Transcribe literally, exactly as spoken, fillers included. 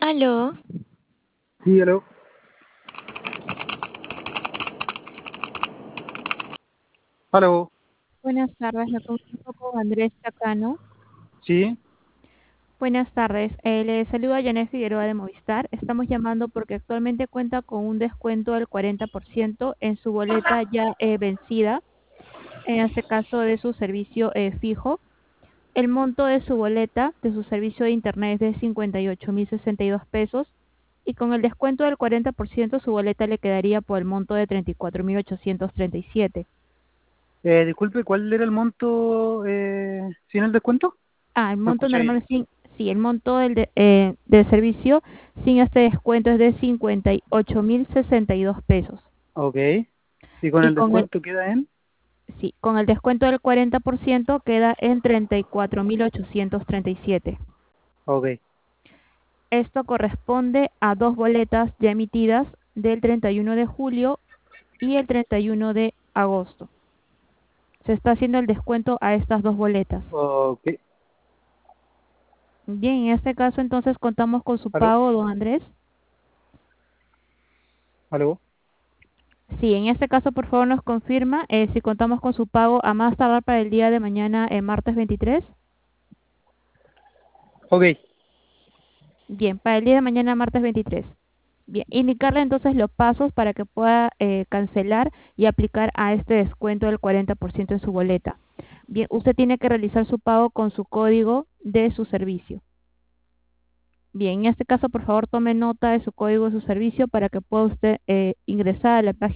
Aló, Sí, aló. Aló. buenas tardes, me comunico con Andrés Chacano. Sí. Buenas tardes, eh, le saluda Janet Figueroa de Movistar. Estamos llamando porque actualmente cuenta con un descuento del cuarenta por ciento en su boleta ya eh, vencida, en este caso de su servicio eh, fijo. El monto de su boleta de su servicio de internet es de cincuenta y ocho mil sesenta y dos pesos y con el descuento del cuarenta por ciento su boleta le quedaría por el monto de treinta y cuatro mil ochocientos treinta y siete. Eh, disculpe, ¿cuál era el monto eh, sin el descuento? Ah, el No monto escuché bien. normal, sin, sí, el monto del, de- eh, del servicio sin este descuento es de cincuenta y ocho mil sesenta y dos pesos. Ok. ¿Y con Y el con el, descuento queda en? sí, con el descuento del cuarenta por ciento queda en treinta y cuatro mil ochocientos treinta y siete. Ok. Esto corresponde a dos boletas ya emitidas del treinta y uno de julio y el treinta y uno de agosto. Se está haciendo el descuento a estas dos boletas. Ok. Bien, en este caso entonces contamos con su ¿Aló? pago, don Andrés. ¿Aló? Sí, en este caso, por favor, nos confirma eh, si contamos con su pago a más tardar para el día de mañana, eh, martes veintitrés. Ok. Bien, para el día de mañana, martes veintitrés. Bien, indicarle entonces los pasos para que pueda eh, cancelar y aplicar a este descuento del cuarenta por ciento en su boleta. Bien, usted tiene que realizar su pago con su código de su servicio. Bien, en este caso, por favor, tome nota de su código de su servicio para que pueda usted eh, ingresar a la página